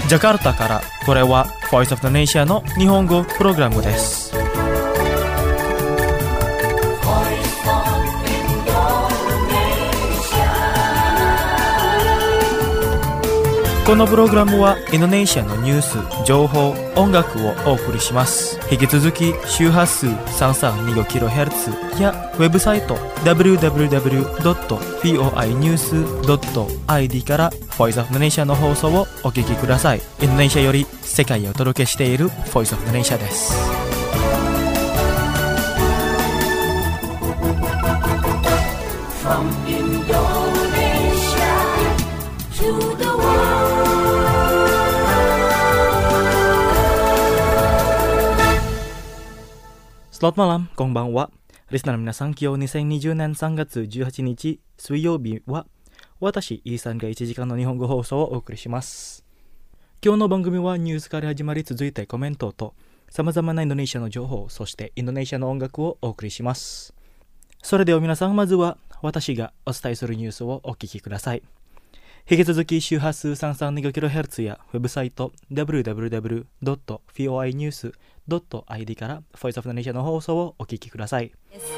ジャカルタから、これは Voice of the Nation の日本語プログラムです。このプログラムはインドネシアのニュース、情報、音楽をお送りします。引き続き周波数 3325kHz やウェブサイト www.voinews.id から Voice of the Nation の放送をお聞きください。インドネシアより世界へお届けしている Voice of the Nation です。From Indonesia to the Selamat malam, konbanwa. リスナーの皆さん、今日2020年3月18日水曜日は、私、イーさんが1時間の日本語放送をお送りします。今日の番組はニュースから始まり、続いてコメントと、様々なインドネシアの情報、そしてインドネシアの音楽をお送りします。それでは皆さん、まずは私がお伝えするニュースをお聞きください。引き続き周波数 3325kHz やウェブサイト www.voinews.id から Voice of the Nation の放送をお聞きください。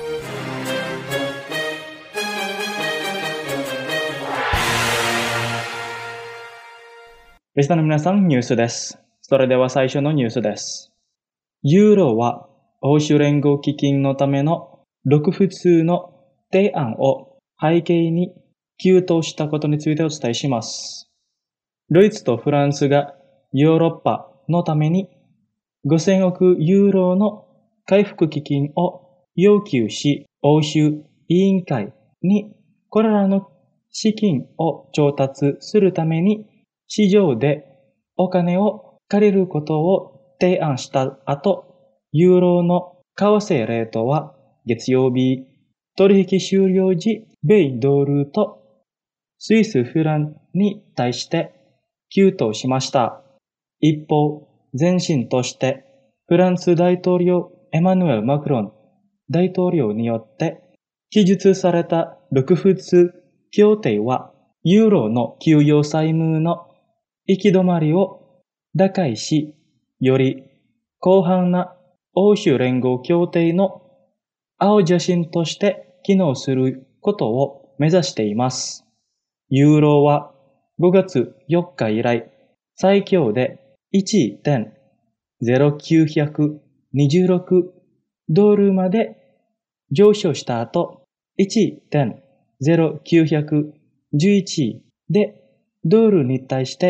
リスナーの皆さん、ニュースです。それでは最初のニュースです。ユーロは欧州連合基金のための6普通の提案を背景に急騰したことについてお伝えします。ドイツとフランスがヨーロッパのために5000億ユーロの回復基金を要求し、欧州委員会にこれらの資金を調達するために市場でお金を借りることを提案した後、ユーロの為替レートは月曜日取引終了時米ドルとスイスフランに対して急騰しました。一方、前進としてフランス大統領エマヌエル・マクロン大統領によって記述された6普通協定はユーロの給与債務の行き止まりを打開し、より広範な欧州連合協定の青写真として機能することを目指しています。ユーロは5月4日以来最強で 1.0926 ドルまで上昇した後 1.0911 でドルに対して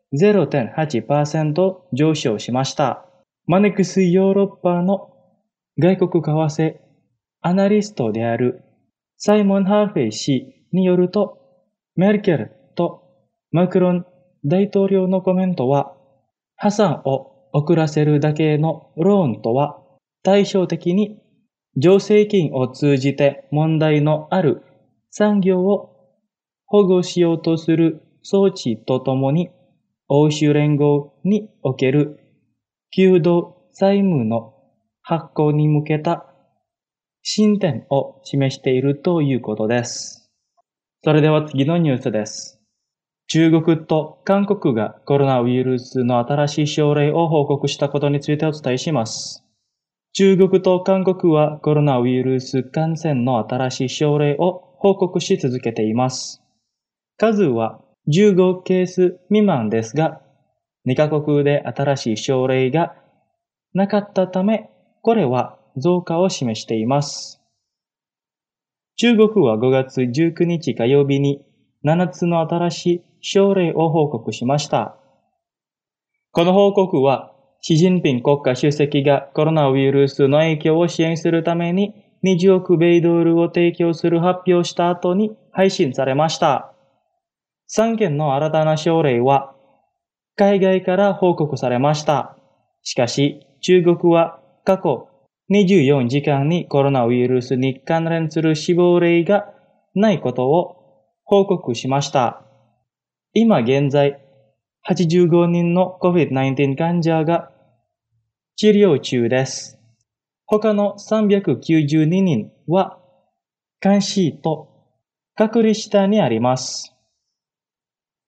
0.8% 上昇しました。マネックスヨーロッパの外国為替アナリストであるサイモン・ハーフェイ氏によると、メルケルとマクロン大統領のコメントは、破産を遅らせるだけのローンとは対照的に助成金を通じて問題のある産業を保護しようとする装置とともに欧州連合における急度債務の発行に向けた進展を示しているということです。それでは次のニュースです。中国と韓国がコロナウイルスの新しい症例を報告したことについてお伝えします。中国と韓国はコロナウイルス感染の新しい症例を報告し続けています。数は15ケース未満ですが、2カ国で新しい症例がなかったため、これは増加を示しています。中国は5月19日火曜日に7つの新しい症例を報告しました。この報告は、シジンピン国家主席がコロナウイルスの影響を支援するために20億米ドルを提供する発表した後に配信されました。3件の新たな症例は海外から報告されました。しかし、中国は過去24時間にコロナウイルスに関連する死亡例がないことを報告しました。今現在、85人の COVID-19 患者が治療中です。他の392人は監視と隔離下にあります。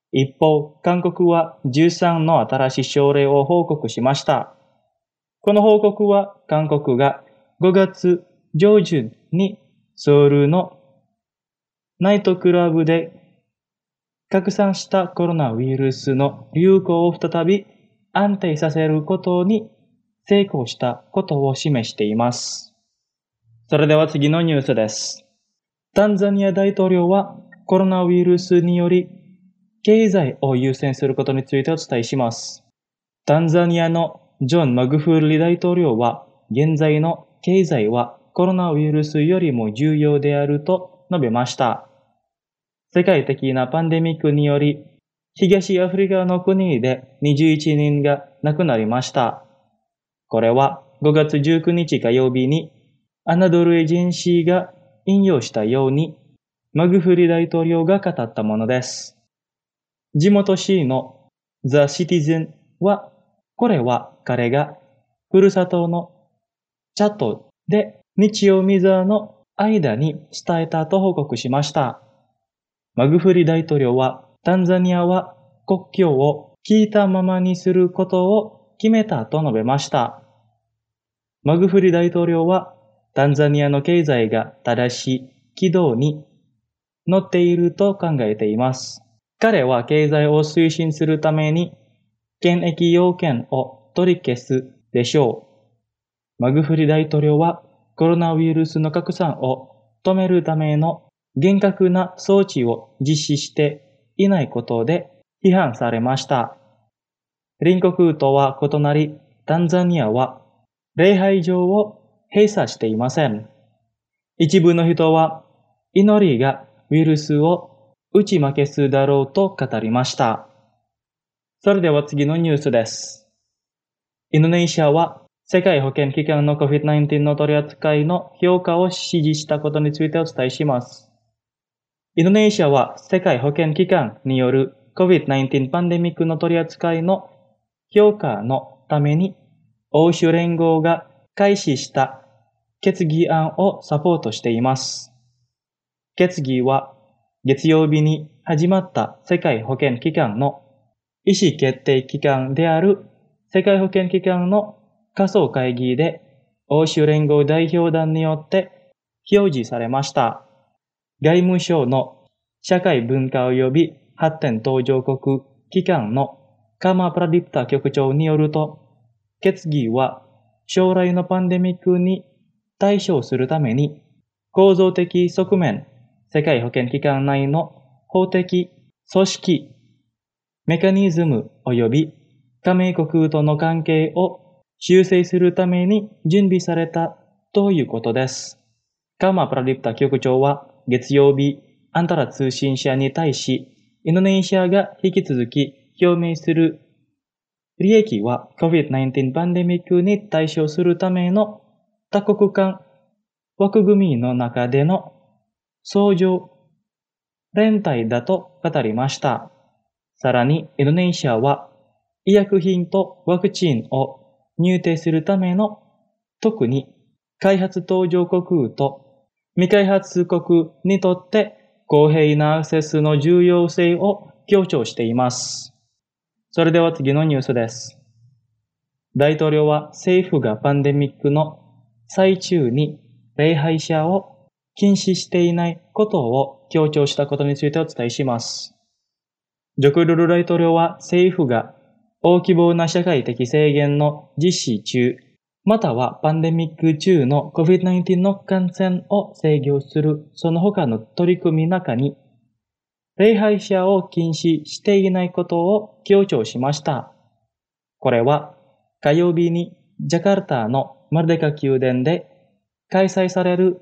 一方、韓国は13の新しい症例を報告しました。この報告は韓国が5月上旬にソウルのナイトクラブで拡散したコロナウイルスの流行を再び安定させることに成功したことを示しています。それでは次のニュースです。タンザニア大統領はコロナウイルスにより経済を優先することについてお伝えします。タンザニアのジョン・マグフーリ大統領は現在の経済はコロナウイルスよりも重要であると述べました。世界的なパンデミックにより東アフリカの国で21人が亡くなりました。これは5月19日火曜日にアナドルエージェンシーが引用したようにマグフリ大統領が語ったものです。地元紙の The Citizen はこれは彼がふるさとのチャットで日曜ミザーの間に伝えたと報告しました。マグフリ大統領はタンザニアは国境を聞いたままにすることを決めたと述べました。マグフリ大統領はタンザニアの経済が正しい軌道に乗っていると考えています。彼は経済を推進するために検疫要件を取り消すでしょう。マグフリ大統領はコロナウイルスの拡散を止めるための厳格な措置を実施していないことで批判されました。隣国とは異なり、タンザニアは礼拝場を閉鎖していません。一部の人は祈りがウイルスを打ち負けすだろうと語りました。それでは次のニュースです。インドネシアは世界保健機関の COVID-19 の取り扱いの評価を指示したことについてお伝えします。インドネシアは世界保健機関による COVID-19 パンデミックの取り扱いの評価のために欧州連合が開始した決議案をサポートしています。決議は月曜日に始まった世界保健機関の意思決定機関である世界保健機関の仮想会議で欧州連合代表団によって表示されました。外務省の社会文化及び発展途上国機関のカマ・プラディプタ局長によると、決議は将来のパンデミックに対処するために構造的側面、世界保健機関内の法的、組織、メカニズム及び加盟国との関係を修正するために準備されたということです。カマ・プラディプタ局長は月曜日、アンタラ通信社に対し、インドネシアが引き続き表明する利益は COVID-19 パンデミックに対処するための多国間枠組みの中での相乗連帯だと語りました。さらに、インドネシアは医薬品とワクチンを入手するための特に開発途上国と未開発国にとって公平なアクセスの重要性を強調しています。それでは次のニュースです。大統領は政府がパンデミックの最中に礼拝者を禁止していないことを強調したことについてお伝えします。ジョコドル大統領は政府が大規模な社会的制限の実施中、またはパンデミック中の COVID-19 の感染を制御するその他の取り組みの中に、礼拝者を禁止していないことを強調しました。これは火曜日にジャカルタのマルデカ宮殿で開催される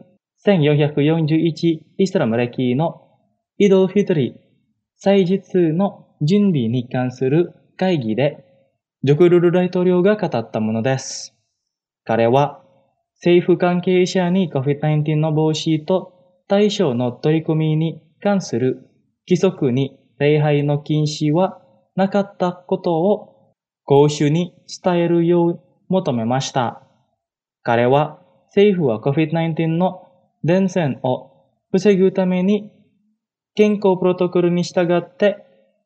1441イスラム暦のイドルフィトリ祭日の準備に関する会議でジョコドル大統領が語ったものです。彼は政府関係者に COVID-19 の防止と対処の取り組みに関する規則に礼拝の禁止はなかったことを公衆に伝えるよう求めました。彼は政府は COVID-19 の伝染を防ぐために健康プロトコルに従って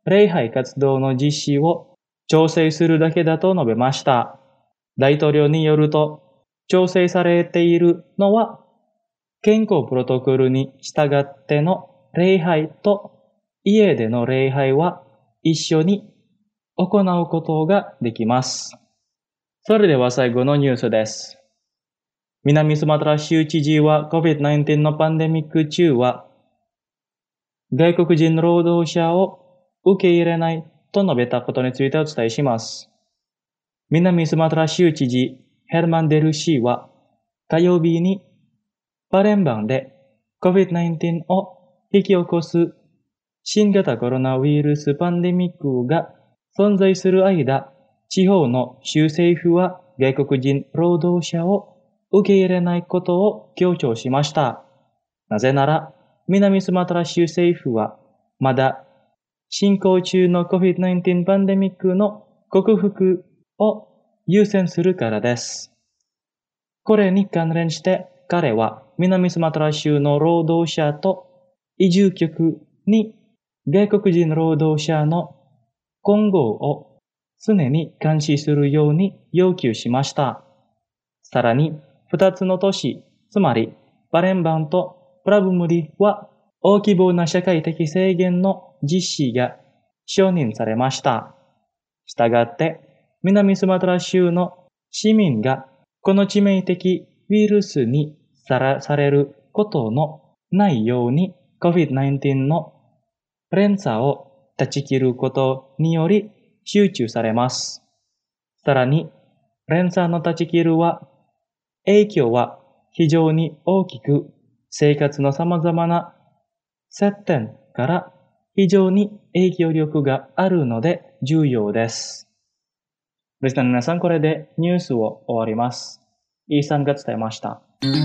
礼拝活動の実施を調整するだけだと述べました。大統領によると、調整されているのは、健康プロトコルに従っての礼拝と家での礼拝は一緒に行うことができます。それでは最後のニュースです。南スマトラ州知事は COVID-19 のパンデミック中は外国人労働者を受け入れないと述べたことについてお伝えします。南スマトラ州知事ヘルマン・デルシーは火曜日にパレンバンで COVID-19 を引き起こす新型コロナウイルスパンデミックが存在する間、地方の州政府は外国人労働者を受け入れないことを強調しました。なぜなら、南スマトラ州政府はまだ進行中の COVID-19 パンデミックの克服を優先するからです。これに関連して彼は南スマトラ州の労働者と移住局に外国人労働者の今後を常に監視するように要求しました。さらに、2つの都市、つまりパレンバンとプラブムリは大規模な社会的制限の実施が承認されました。したがって、南スマトラ州の市民がこの致命的ウイルスにさらされることのないように COVID-19 の連鎖を断ち切ることにより集中されます。さらに、連鎖の断ち切るは影響は非常に大きく生活の様々な接点から非常に影響力があるので重要です。リスナーの皆さん、これでニュースを終わります。イーさんが伝えました。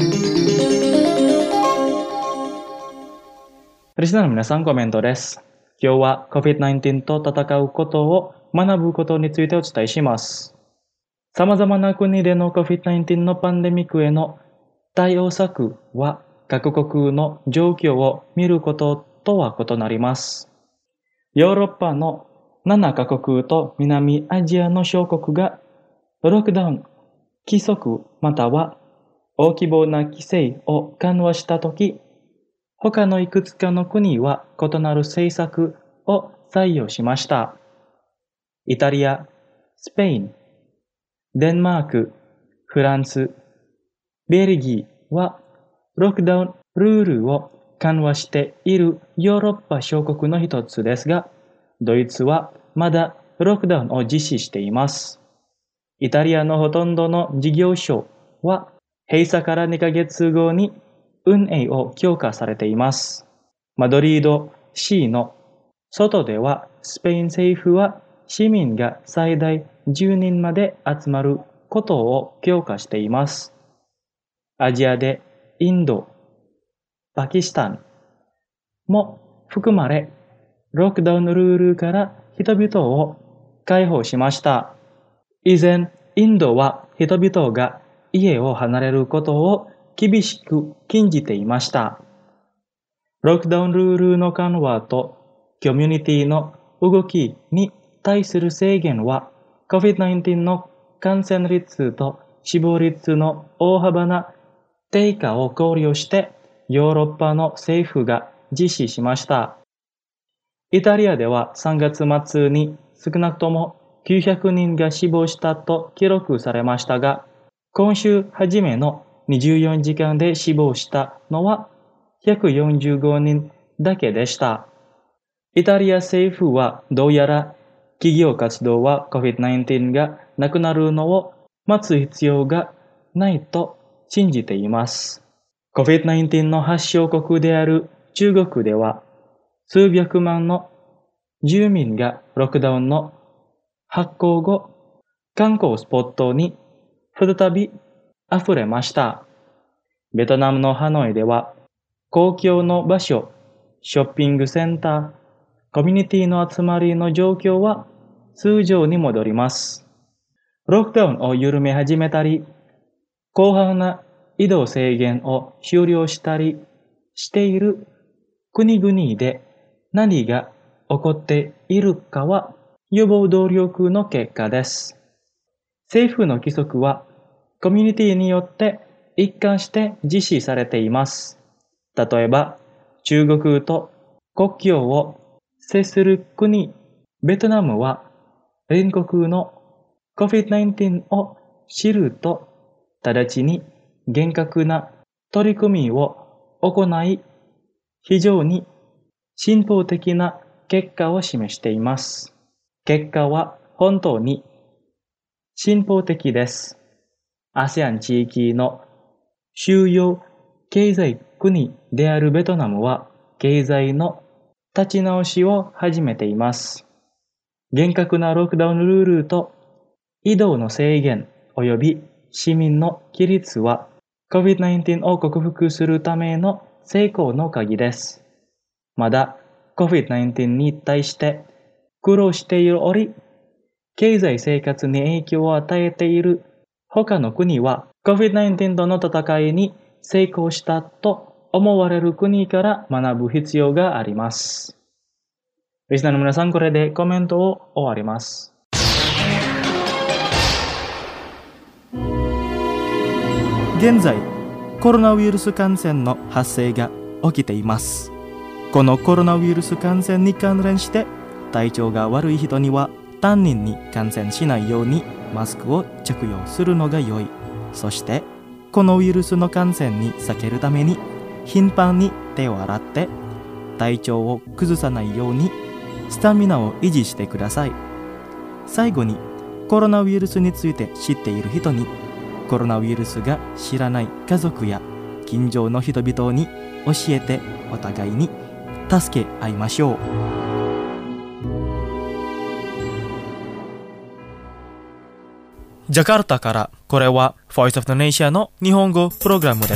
リスナーの皆さん、コメントです。今日は COVID-19 と戦うことを学ぶことについてお伝えします。様々な国での COVID-19 のパンデミックへの対応策は各国の状況を見ることとは異なります。ヨーロッパの7カ国と南アジアの小国がロックダウン、規則または大規模な規制を緩和したとき、他のいくつかの国は異なる政策を採用しました。イタリア、スペイン、デンマーク、フランス、ベルギーはロックダウンルールを緩和しているヨーロッパ小国の一つですが、ドイツはまだロックダウンを実施しています。イタリアのほとんどの事業所は閉鎖から2ヶ月後に運営を強化されています。マドリード市の外ではスペイン政府は市民が最大10人まで集まることを強化しています。アジアでインド、パキスタンも含まれ、ロックダウンルールから人々を解放しました。以前、インドは人々が家を離れることを厳しく禁じていました。ロックダウンルールの緩和とコミュニティの動きに対する制限は COVID-19 の感染率と死亡率の大幅な低下を考慮してヨーロッパの政府が実施しました。イタリアでは3月末に少なくとも900人が死亡したと記録されましたが、今週初めの24時間で死亡したのは145人だけでした。イタリア政府はどうやら企業活動は COVID-19 がなくなるのを待つ必要がないと信じています。COVID-19 の発祥国である中国では数百万の住民がロックダウンの発行後、観光スポットに再び溢れました。ベトナムのハノイでは公共の場所、ショッピングセンター、コミュニティの集まりの状況は通常に戻ります。ロックダウンを緩め始めたり、広範な移動制限を終了したりしている国々で何が起こっているかは予防努力の結果です。政府の規則はコミュニティによって一貫して実施されています。例えば、中国と国境を接する国、ベトナムは隣国の COVID-19 を知ると、直ちに厳格な取り組みを行い、非常に進歩的な結果を示しています。結果は本当に進歩的です。ASEAN 地域の主要経済国であるベトナムは経済の立ち直しを始めています。厳格なロックダウンルールと移動の制限及び市民の規律は COVID-19 を克服するための成功の鍵です。まだ COVID-19 に対して苦労している折、経済生活に影響を与えている他の国は COVID-19 との戦いに成功したと思われる国から学ぶ必要があります。リスナーの皆さん、これでコメントを終わります。 現在、コロナウイルス感染の発生が起きています。このコロナウイルス感染に関連して体調が悪い人には他人に感染しないようにマスクを着用するのが良い。そしてこのウイルスの感染に避けるために頻繁に手を洗って体調を崩さないようにスタミナを維持してください。最後にコロナウイルスについて知っている人に、コロナウイルスが知らない家族や近所の人々に教えて、お互いに助け合いましょう。ジャカルタから、これは Voice of the Nation の日本語プログラムです。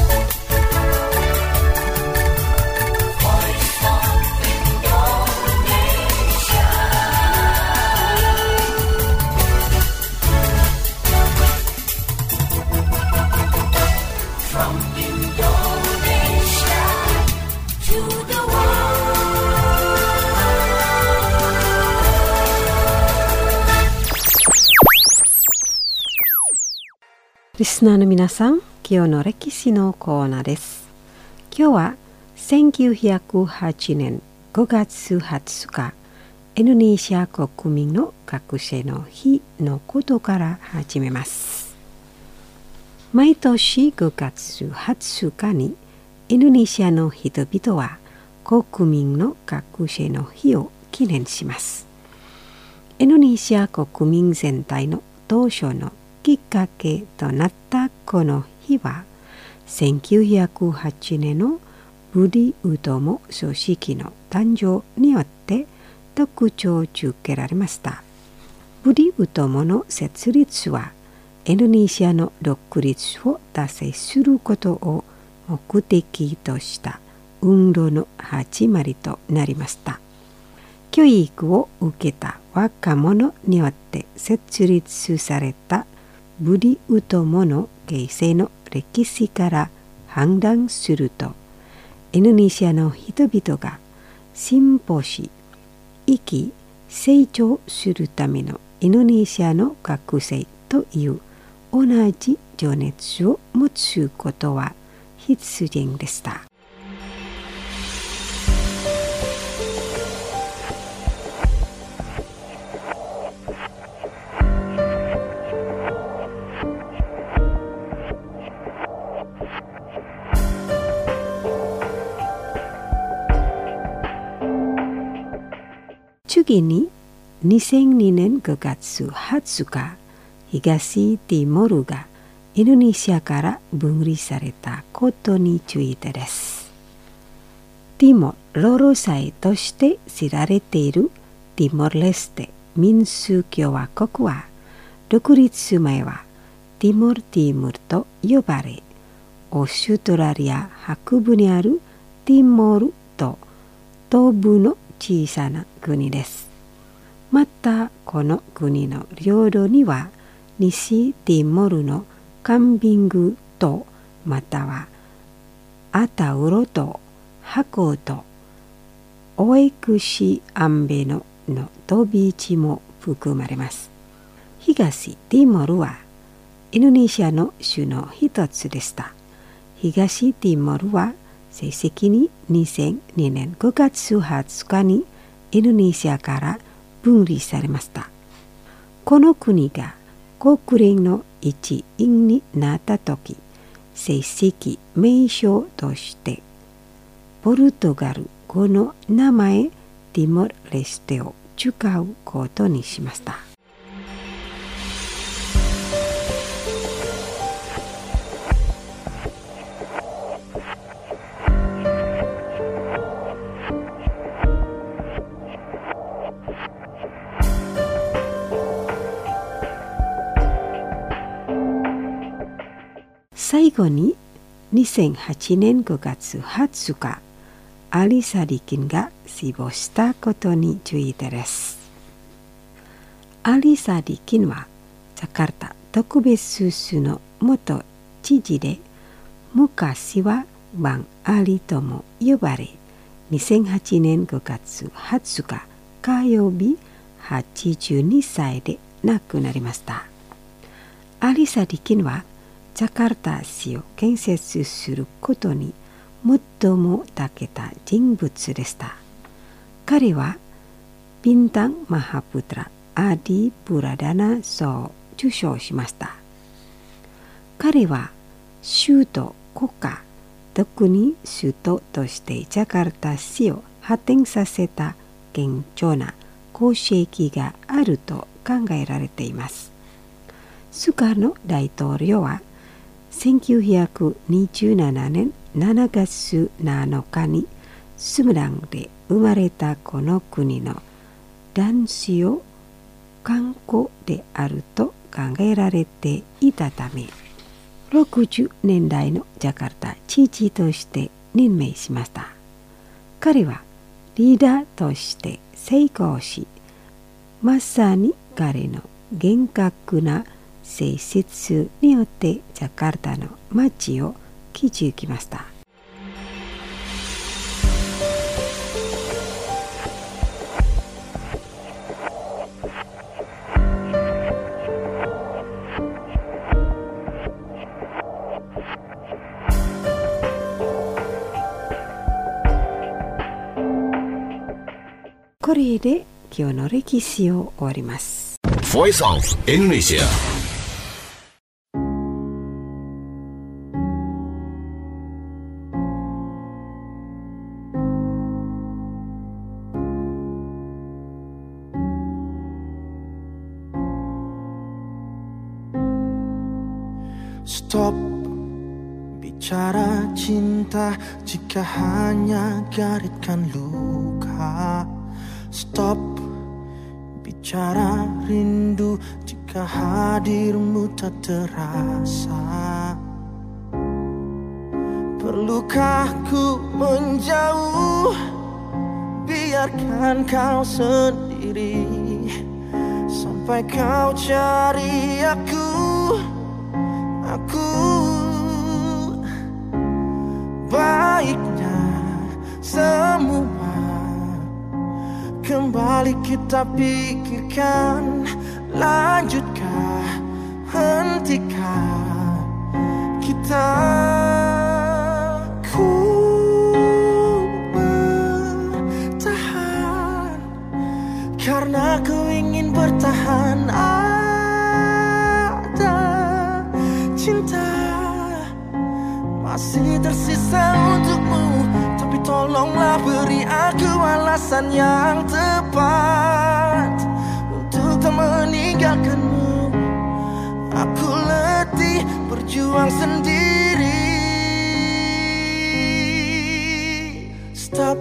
リスナーの皆さん、今日の歴史のコーナーです。今日は1908年5月20日、インドネシア国民の学生の日のことから始めます。毎年5月20日にインドネシアの人々は国民の学生の日を記念します。インドネシア国民全体の当初のきっかけとなったこの日は、1908年のブディウトモ組織の誕生によって特徴づけられました。ブディウトモの設立は、インドネシアの独立を達成することを目的とした運動の始まりとなりました。教育を受けた若者によって設立されたブディウトモの形成の歴史から判断すると、インドネシアの人々が進歩し、生き成長するためのインドネシアの学生という同じ情熱を持つことは必然でした。次に2002年5月20日、東ティモールがインドネシアから分離されたことについてです。ティモール労災として知られているティモーレステ民主共和国は、独立前はティモールティムルと呼ばれ、オーストラリア北部にあるティモールと東部の小さな国です。またこの国の領土には西ティモールのカンビング島またはアタウロ島、ハコ島、 オエクシアンベノの飛び地も含まれます。東ティモールはインドネシアの州の一つでした。東ティモールは正式に2002年5月20日にインドネシアから分離されました。この国が国連の一員になったとき、正式名称としてポルトガル語の名前ティモーレステを使うことにしました。最後に2008年5月20日、アリ・サディキンが死亡したことについてです。アリ・サディキンはジャカルタ特別州の元知事で、昔はバン・アリとも呼ばれ、2008年5月20日火曜日82歳で亡くなりました。アリ・サディキンはジャカルタ市を建設することに最も長けた人物でした。彼はビンタン・マハプトラ・アディ・プラダナ賞を受賞しました。彼は州と国家、特に首都としてジャカルタ市を発展させた顕著な功績があると考えられています。スカの大統領は1927年7月7日にスムダンで生まれたこの国の男子を観光であると考えられていたため、60年代のジャカルタ知事として任命しました。彼はリーダーとして成功し、まさに彼の厳格な性質によってジャカルタの街を築きました。これで今日の歴史を終わります。 Voice of Indonesia。 Stop bicara cinta jika hanya garitkan luka. Stop bicara rindu jika hadirmu tak terasa. Perlukah ku menjauh, biarkan kau sendiri sampai kau cari aku baiknya semua kembali kita pikirkan, lanjutkah, hentikah kita. Ku bertahan karena ku ingin bertahan. Ada cinta masih tersisa untukmu, tapi tolonglah beri aku alasan yang tepat untuk tak meninggalkanmu. Aku letih berjuang sendiri. Stop.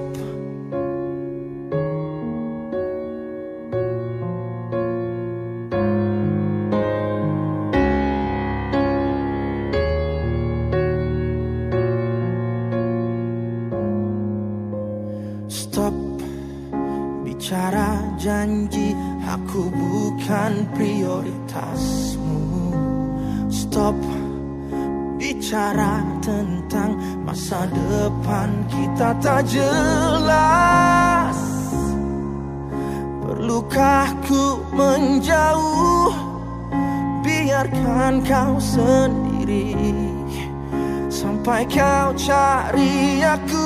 Stop bicara janji, aku bukan prioritasmu. Stop bicara tentang masa depan kita tak jelas. lukaku menjauh. Biarkan kau sendiri sampai kau cari aku.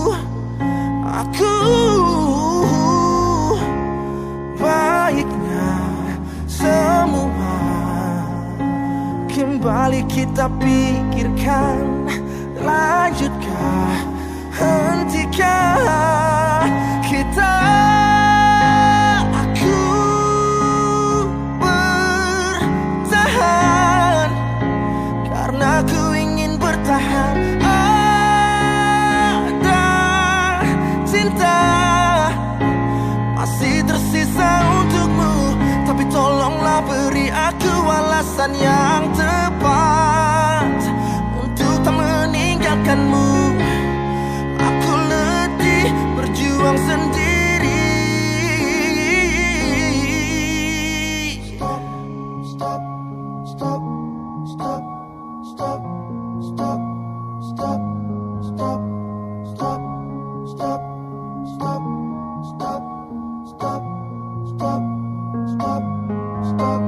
Baiknya semua kembali kita pikirkan. Lanjutkah, hentikah kita? Aku bertahan karena ku ingin bertahan. Ada cinta masih tersisa untukmu, tapi tolonglah beri aku alasan yang tepat untuk tak meninggalkanmu. Aku letih berjuang sendiri. Stop, stop, stop, stop, stop, stop, stop, stop, stop, stop, stop, stop, stop, stop, stop.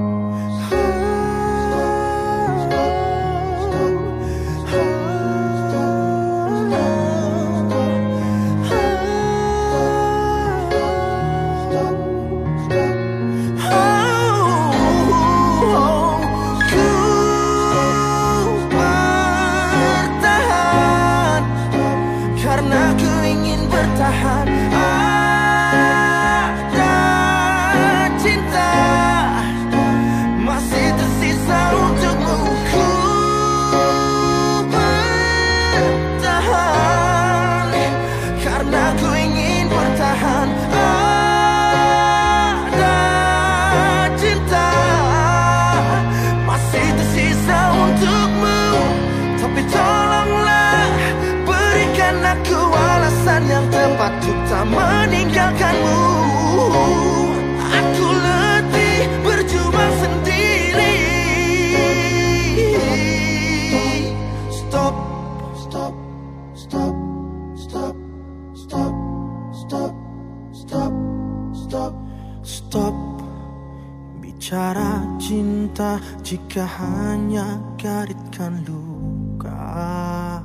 Patut tak meninggalkanmu. Aku letih berjuang sendiri. Stop, stop, stop, stop, stop, stop, stop, stop, stop. Bicara cinta jika hanya garitkan luka.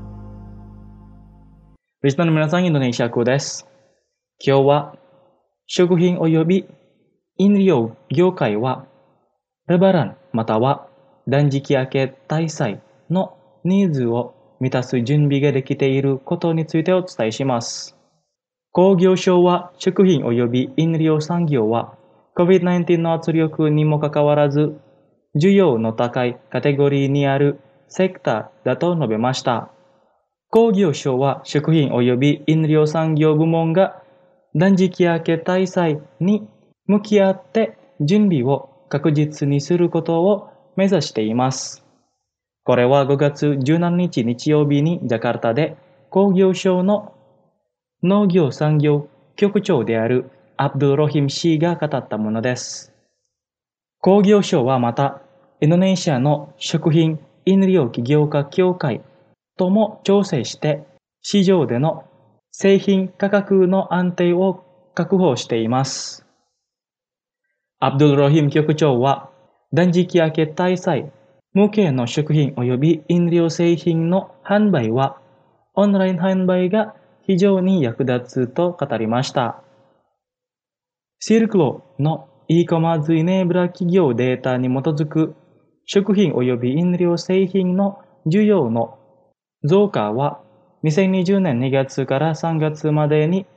リスナーの皆さん、インドネシア語です。今日は食品及び飲料業界はレバランまたは断食明け大祭のニーズを満たす準備ができていることについてお伝えします。工業省は食品及び飲料産業は COVID-19 の圧力にもかかわらず需要の高いカテゴリーにあるセクターだと述べました。工業省は食品及び飲料産業部門が断食明け大祭に向き合って準備を確実にすることを目指しています。これは5月17日日曜日にジャカルタで工業省の農業産業局長であるアブドゥル・ロヒム氏が語ったものです。工業省はまたインドネシアの食品飲料企業家協会とも調整して市場での製品価格の安定を確保しています。アブドゥル・ロヒム局長は断食明け大祭向けの食品及び飲料製品の販売はオンライン販売が非常に役立つと語りました。シルクロの e コマーズイネーブラ企業データに基づく食品及び飲料製品の需要の増加は2020年2月から3月までに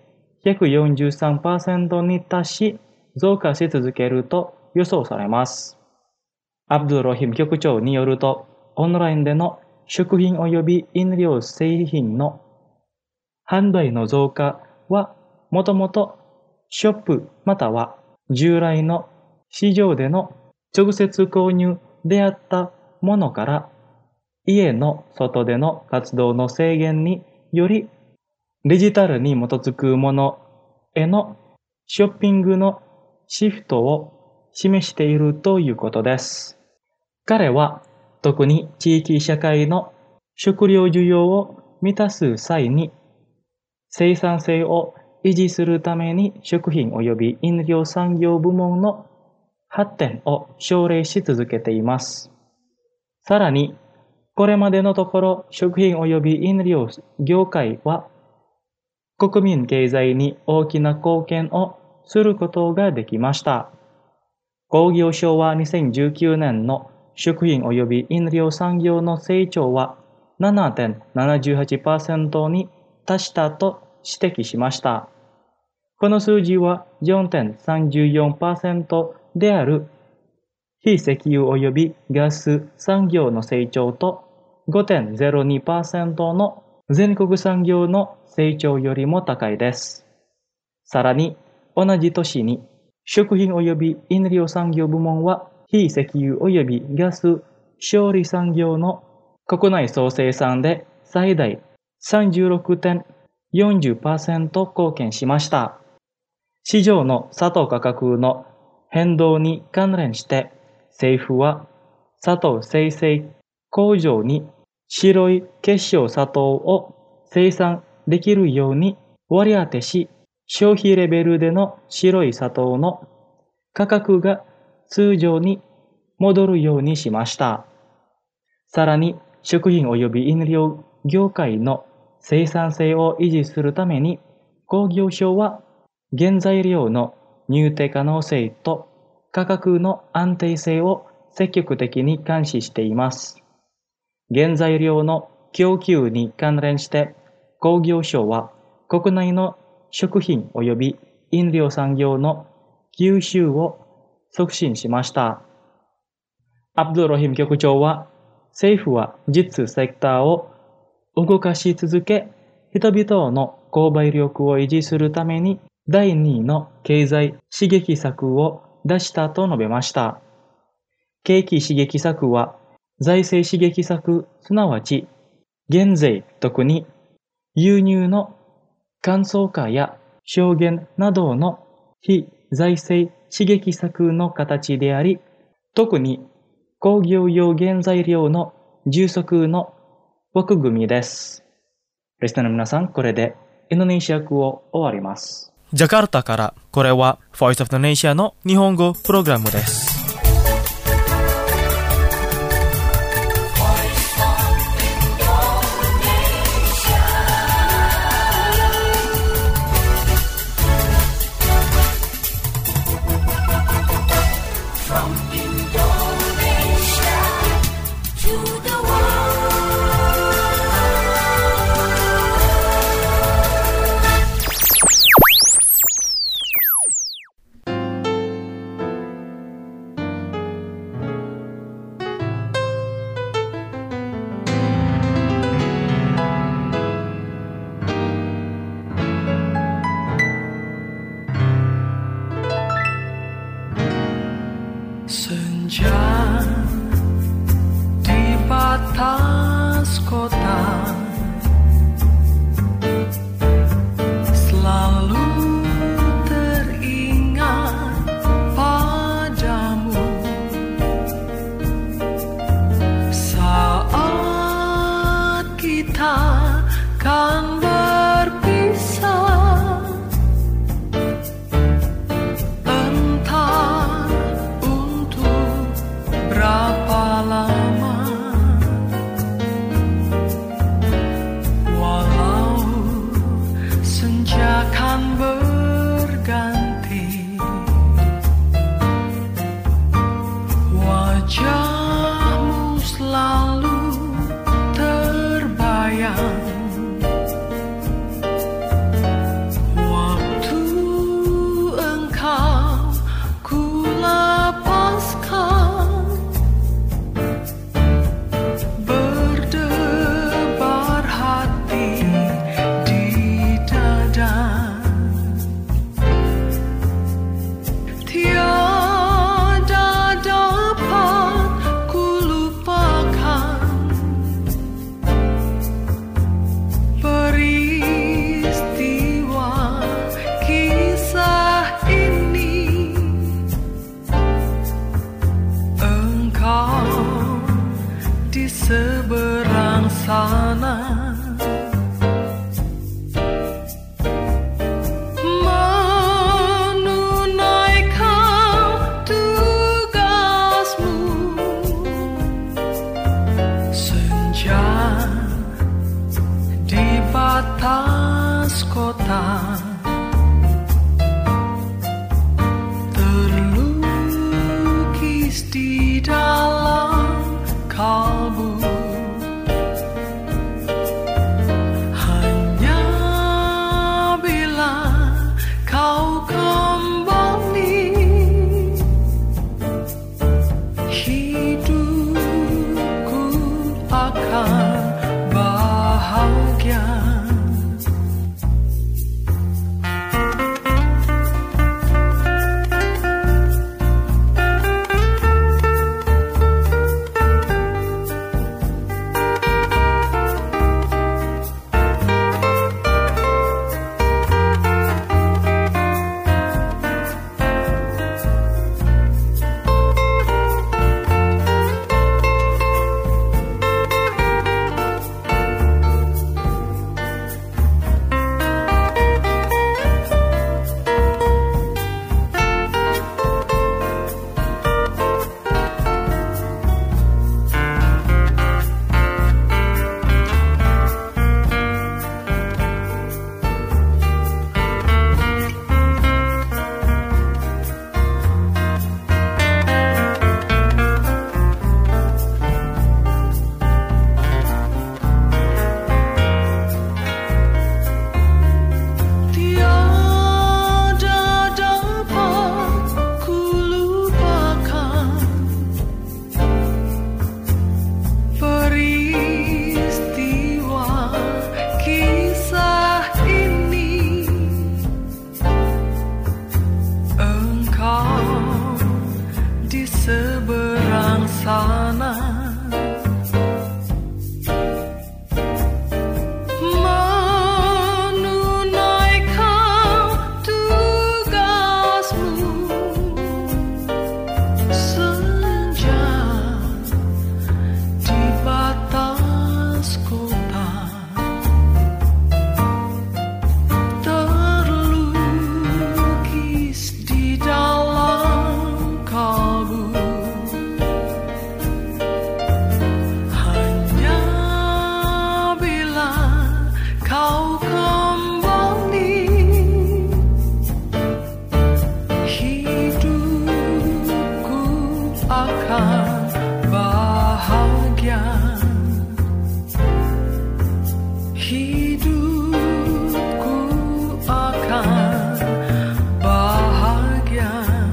143% に達し増加し続けると予想されます。アブドゥル・ロヒム局長によると、オンラインでの食品及び飲料製品の販売の増加はもともとショップまたは従来の市場での直接購入であったものから家の外での活動の制限によりデジタルに基づくものへのショッピングのシフトを示しているということです。彼は特に地域社会の食料需要を満たす際に生産性を維持するために食品及び飲料産業部門の発展を奨励し続けています。さらに、これまでのところ食品及び飲料業界は国民経済に大きな貢献をすることができました。工業省は2019年の食品及び飲料産業の成長は 7.78% に達したと指摘しました。この数字は 4.34% である非石油及びガス産業の成長と 5.02% の全国産業の成長よりも高いです。さらに、同じ年に食品及び飲料産業部門は非石油及びガス処理産業の国内総生産で最大 36.40% 貢献しました。市場の砂糖価格の変動に関連して政府は砂糖生成工場に白い結晶砂糖を生産できるように割り当てし、消費レベルでの白い砂糖の価格が通常に戻るようにしました。さらに、食品及び飲料業界の生産性を維持するために、工業省は原材料の入手可能性と価格の安定性を積極的に監視しています。原材料の供給に関連して工業省は国内の食品及び飲料産業の吸収を促進しました。アブドゥル・ロヒム局長は政府は実セクターを動かし続け、人々の購買力を維持するために第2の経済刺激策を出したと述べました。景気刺激策は財政刺激策、すなわち減税、特に輸入の簡素化や証言などの非財政刺激策の形であり、特に工業用原材料の充足の枠組みです。リスナーの皆さん、これでインドネシア語を終わります。 ジャカルタからこれは Voice of Indonesia の日本語プログラムです。 Senja di batas kota selalu teringat padamu saat kita kan berpisah. Berapa lama walau senja kan berganti, wajahmu selalu terbayang. Waktu engkau ku lepaskan, seberang sana hidupku akan bahagia.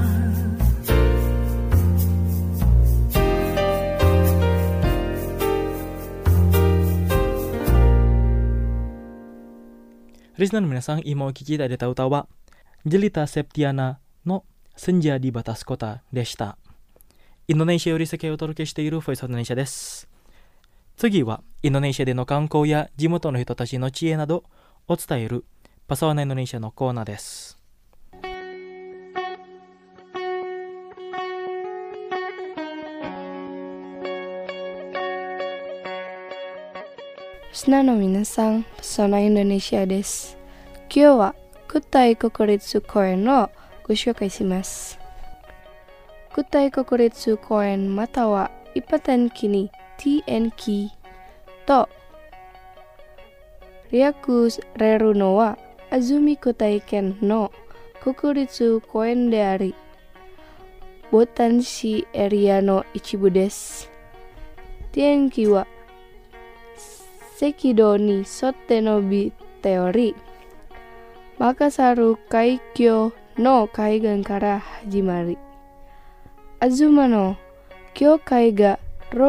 Listener minasang, imo kiki tadi tahu-tahu wa Jelita Septiana no Senja di Batas Kota deshita. インドネシアより世界をお届けしているボイスオブインドネシアです。次はインドネシアでの観光や地元の人たちの知恵などを伝えるパサワナインドネシアのコーナーです。 リスナーの皆さん、パサワナインドネシアです。今日はクタイ国立公園をご紹介します。クタイ国立公園または一般的に TNK と略されるのは安住クタイ県の国立公園であり、ボタン市エリアの一部です。TNK は赤道に沿って伸びており、マカサル海峡の海岸から始まり、アズマの境界が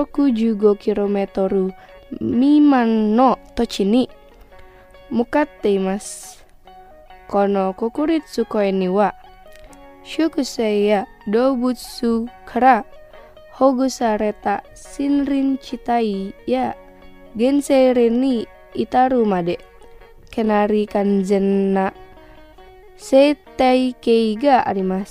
65km 未満の土地に向かっています。この国立公園には植生や動物から保護された森林地帯や原生林に至るまでかなり完全な生態系があります。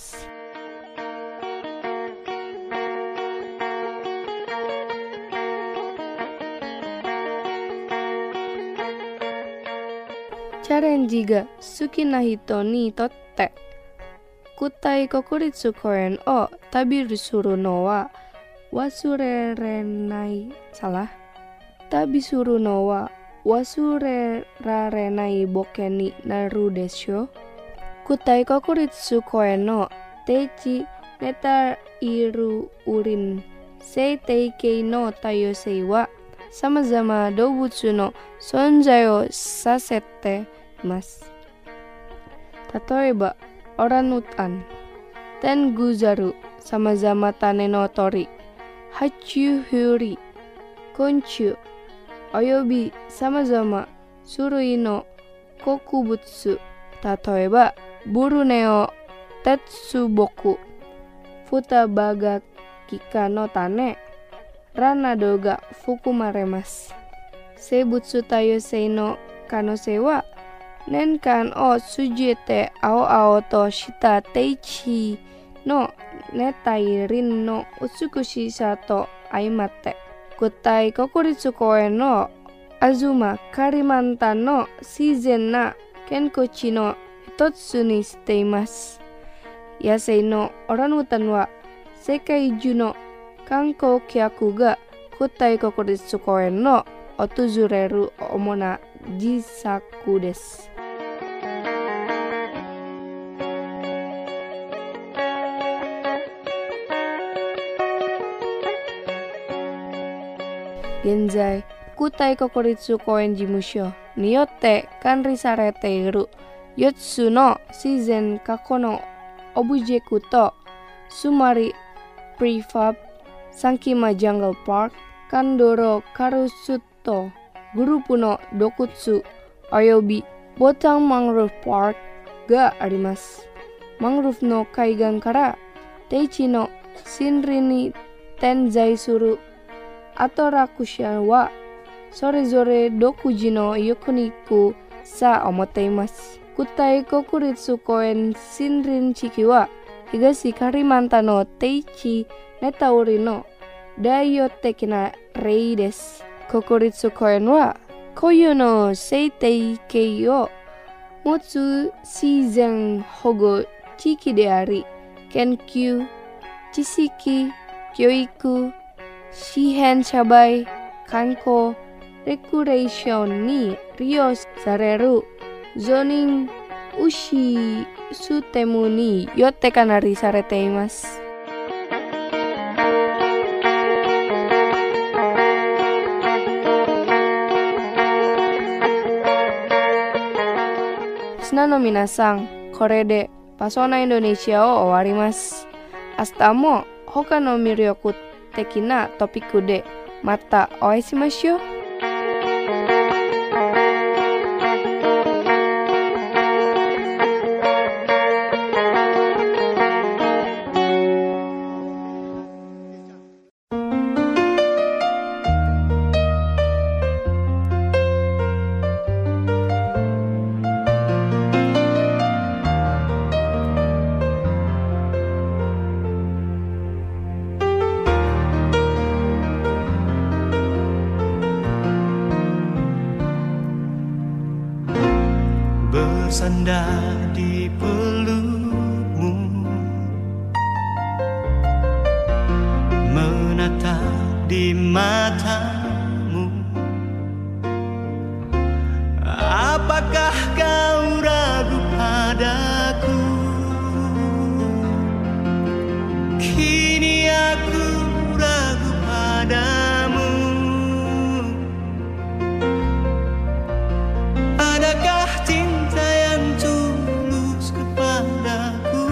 チャレンジが好きな人にとってクタイ国立公園を旅するのは忘れられない旅するのは忘れられない冒険になるでしょう。クタイ国立公園の低地熱帯雨林生態系の多様性は様々動物の存在をさせています。例えばオランウータン、テングザル、様々種の鳥、爬虫類、昆虫および様々種類の植物、例えばブルネオ鉄木、フタバガキカの種、ラなどが含まれます。生物多様性の可能性は年間を通じて青々とした低地の熱帯林の美しさと相まってクタイ国立公園のアズマ・カリマンタンの自然な健康地の一つにしています。野生のオランウータンは世界中の観光客がクタイ国立公園を訪れる主な自作です。現在、クタイ国立公園事務所によって管理されている4つの自然過去のオブジェクト、スマリプリファブ、サンキマジャングルパーク、カンドロカルスット、グループの洞窟およびボタンマングローブパークがあります。マングローブの海岸から低地の森林に点在するアトラクションはそれぞれ独自のユニークさを持っています。クタイ国立公園森林地域は東カリマンタンの低地熱帯雨林の代表的な例です。国立公園は固有の生態系を持つ自然保護地域であり、研究、知識、教育、資源社会、観光、レクレーションに利用されるゾーニングシステムによって管理されています。 Lisna no minasang, kore de pasona Indonesia o owarimasu. Astamo hoka no miryoku tekina topiku de mata oaisimashu. Bersandar di pelukmu, menatap di matamu. Apakah kau ragu padaku? Kini aku ragu padamu. Adakah cinta yang tulus kepadaku?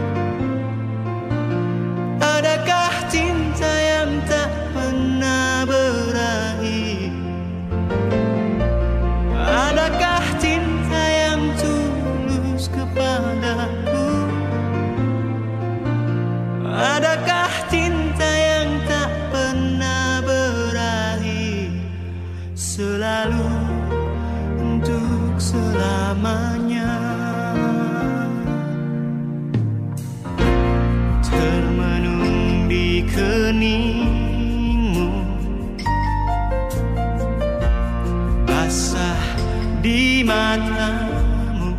Adakah cinta yang tak pernah berakhir? Adakah cinta yang tulus kepadaku? Adakah cinta yang tak pernah berakhir? Selalu untuk selamanya. Termenung di keningmu, basah di matamu.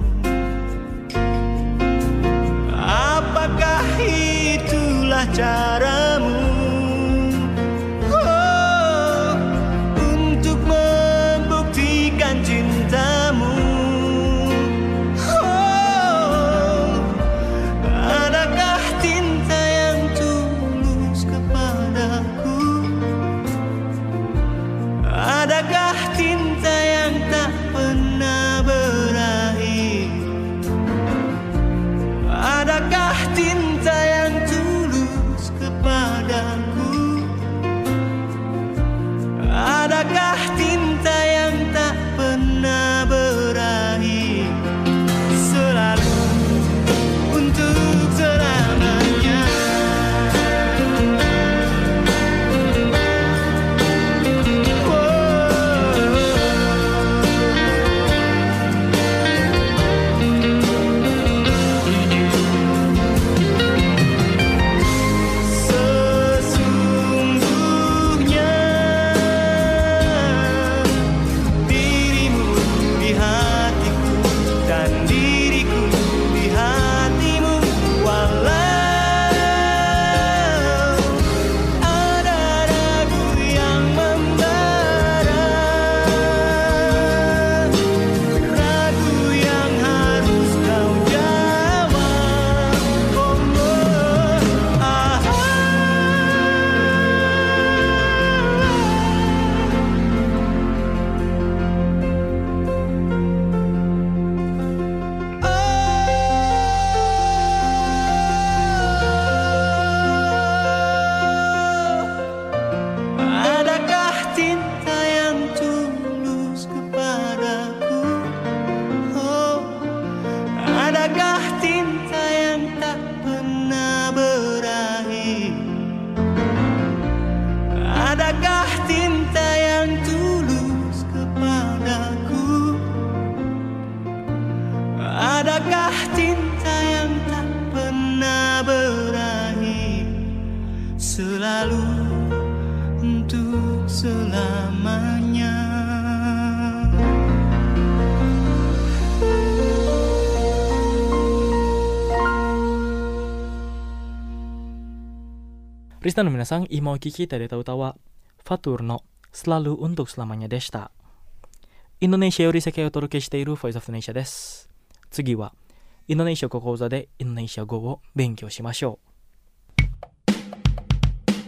Apakah itulah caramu untuk membuktikan cintamu? Adakah cinta yang tulus kepadaku? Adakah cinta yang tak pernah berakhir? Adakah cinta yang tulus kepadaku? Adakah cinta yang tak pernah berakhir? Selalu untuk selamanya. Sesungguhnya dirimu di hatiku dan diriku di hatimu. Walau ada ragu yang membara, ragu yang harus kau jawab. Adakah cinta yang tulus kepadaku? Oh, adakah cinta yang tak pernah berakhir? Adakah cinta yang tulus kepadaku? Adakah cinta yang tak pernah berakhir? Selalu untuk selamanya. Rista no minasang, ima o kiki tade ta uta wa Fatur no Selalu untuk Selamanya deshita. Indonesia yori sekai o toroke shiteiru Voice of Indonesia desu. Tsugi wa Indonesia ko kouza de Indonesia go o benkyou shimashou.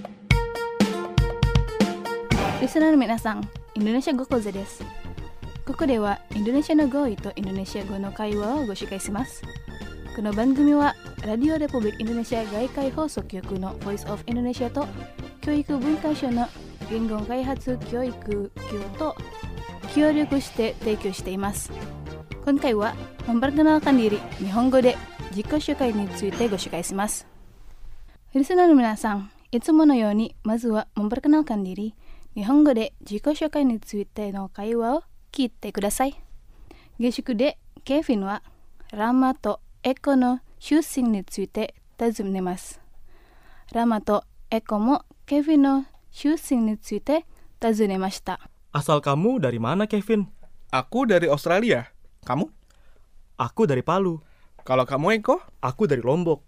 Listener minasang, Indonesia go kouza desu. ここではインドネシアの語彙とインドネシア語の会話をご紹介します。この番組はラディオレポブリックインドネシア外界放送局の Voice of Indonesia と教育文化省の言語開発教育局と協力して提供しています。今回はmemperkenalkan diri日本語で自己紹介についてご紹介します。リスナーの皆さん、いつものようにまずはmemperkenalkan diri日本語で自己紹介についての会話を聞いてください。下宿でケフィンはラマとエコの出身について尋ねます。ラマとエコもケフィンの出身について尋ねました。 Asal kamu dari mana, Kevin? Aku dari Australia. Kamu? Aku dari Palu. Kalau kamu, Eko? Aku dari Lombok.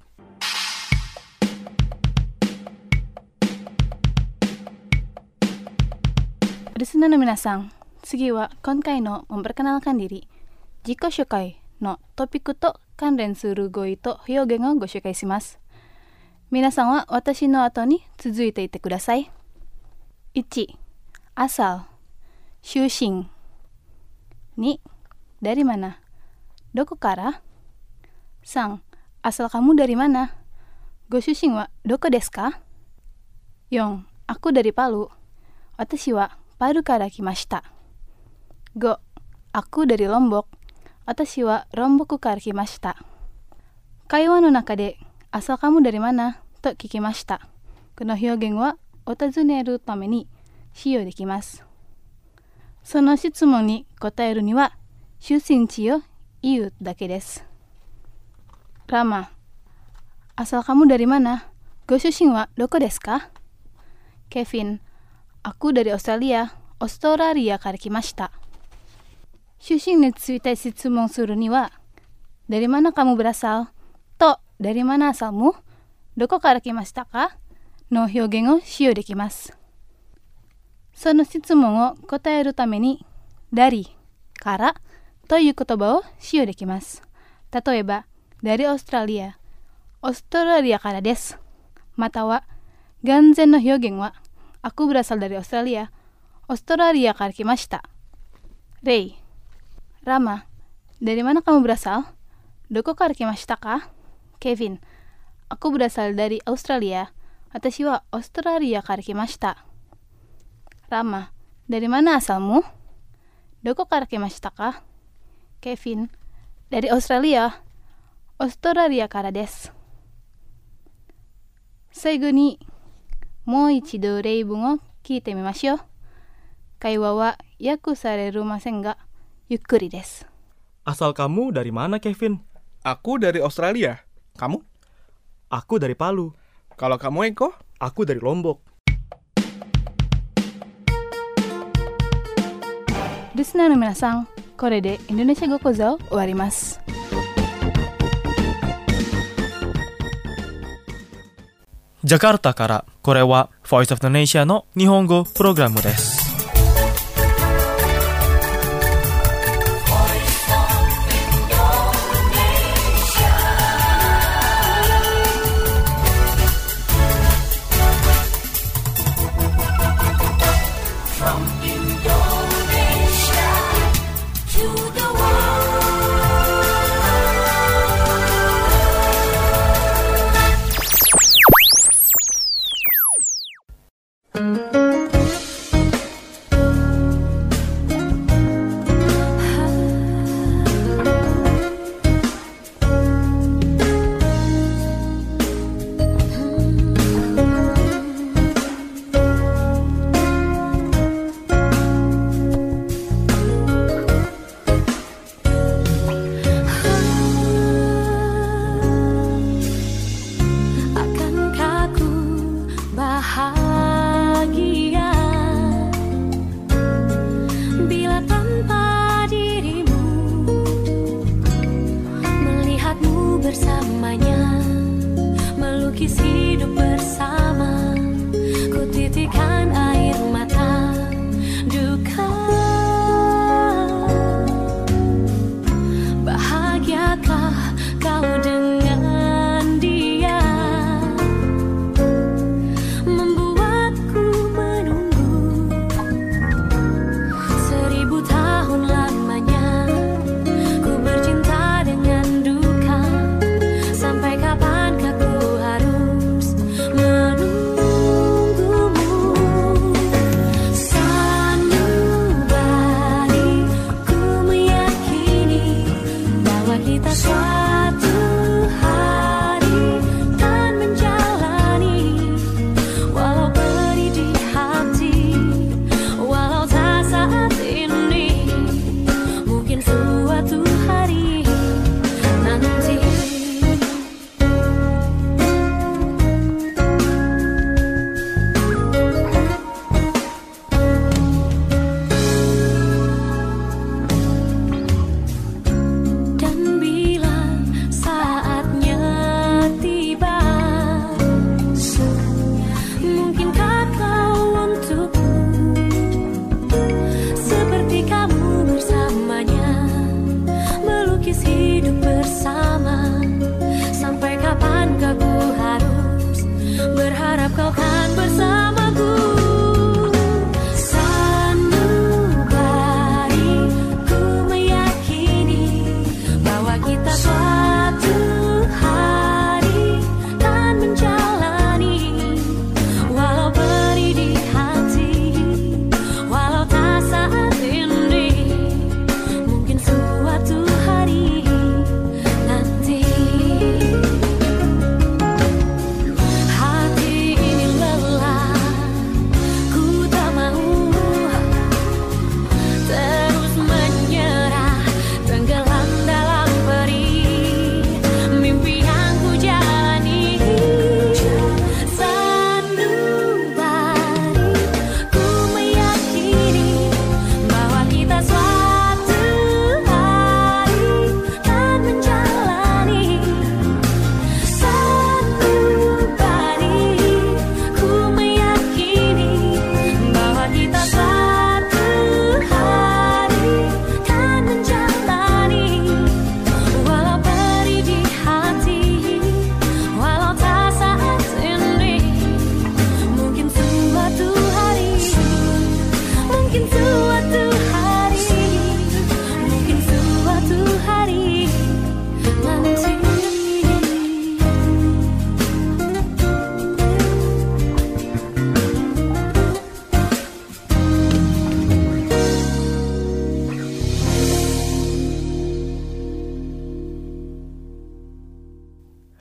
Listenerの皆さん、次は今回のmemperkenalkan diri自己紹介のトピックと関連する語彙と表現をご紹介します。皆さんは私の後に続いていてください。1. Asal出身 2. Dari mana どこから 3. Asal kamu dari mana ご出身はどこですか 4. Aku dari Palu 私はパルから来ました。5. Aku dari Lombok 私はロンボクから来ました。会話の中でasal kamu dari mana と聞きました。この表現はお尋ねるために使用できます。その質問に答えるには出身地を言うだけです。ラマ asal kamu dari mana ご出身はどこですか？ケフィン Aku dari Australia オーストラリアから来ました。出身について質問するには Dari mana kamu berasal と Dari mana asalmu どこから来ましたかの表現を使用できます。その質問を答えるために dari からという言葉を使用できます。例えば dari Australia オーストラリアからです。または完全の表現は Aku berasal dari Australia オーストラリアから来ました。例 Rama dari mana kamu berasal どこから来ましたか Kevin Aku berasal dari Australia 私はオーストラリアから来ました。Rama dari mana asalmu どこから来ましたか Kevin dari Australia オーストラリアからです。最後にもう一度例文を聞いてみましょう。会話は訳されませんがゆっくりです。 Asal kamu dari mana, Kevin? Aku dari Australia. Kamu? Aku dari Palu. Kalau kamu, Eko? Aku dari Lombok. リスナーの皆さん、これでインドネシア語講座を終わります。 ジャカルタからこれは Voice of Indonesia の日本語プログラムです。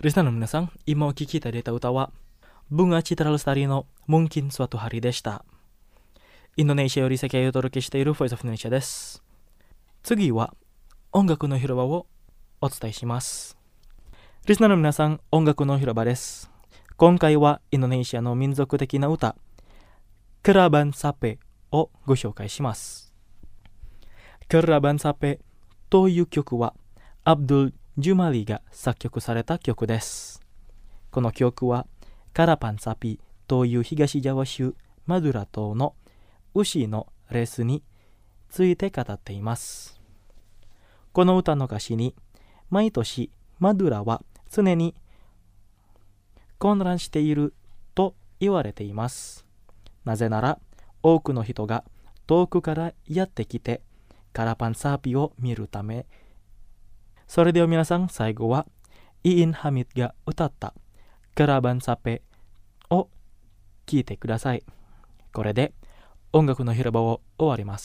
リスナーの皆さん、今お聴きいただいた歌はBunga Citra LestariのMungkin Suatu Hariでした。インドネシアより世界をお届けしている Voice of Indonesia です。次は音楽の広場をお伝えします。リスナーの皆さん、音楽の広場です。今回はインドネシアの民族的な歌、Keraban Sape をご紹介します。Keraban Sape という曲はアブドゥル・ジュマリが作曲された曲です。この曲はカラパンサピという東ジャワ州マドゥラ島の牛のレースについて語っています。この歌の歌詞に、毎年マドゥラは常に混乱していると言われています。なぜなら多くの人が遠くからやってきてカラパンサーピを見るため。それでは皆さん、最後はイーン・ハミッドが歌ったKeraban Sapeを聴いてください。これで音楽の広場を終わります。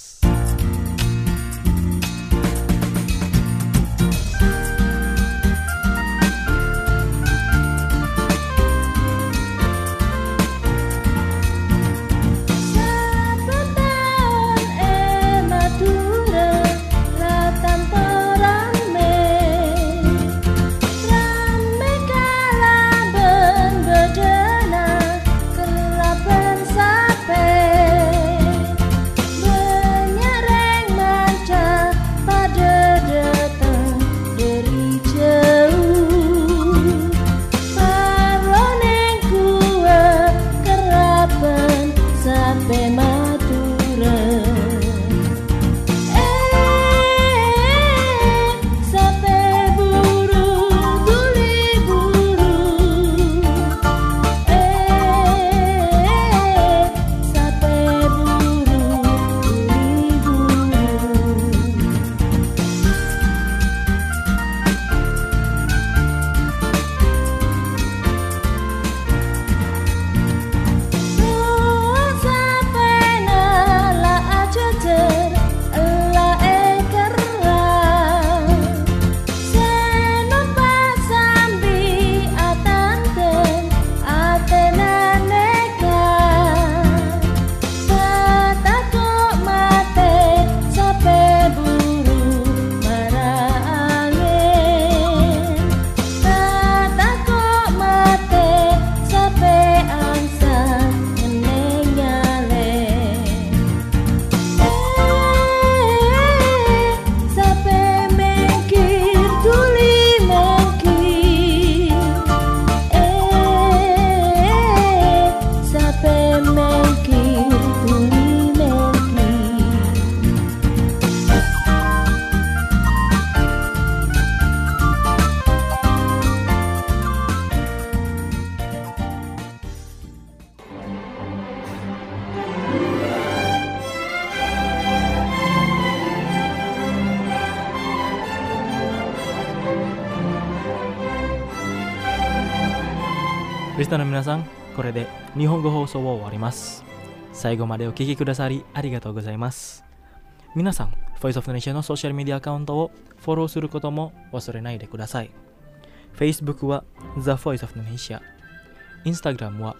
リスナーの皆さん、これで日本語放送を終わります。最後までお聞きくださりありがとうございます。皆さん、Voice of Indonesia のソーシャルメディアアカウントをフォローすることも忘れないでください。Facebook は The Voice of Indonesia、Instagram は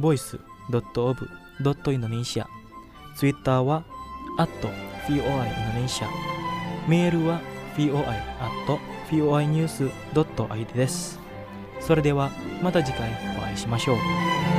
voice.of.indonesia、Twitter は@voiindonesia、メールは voi@voinews.id です。それではまた次回お会いしましょう。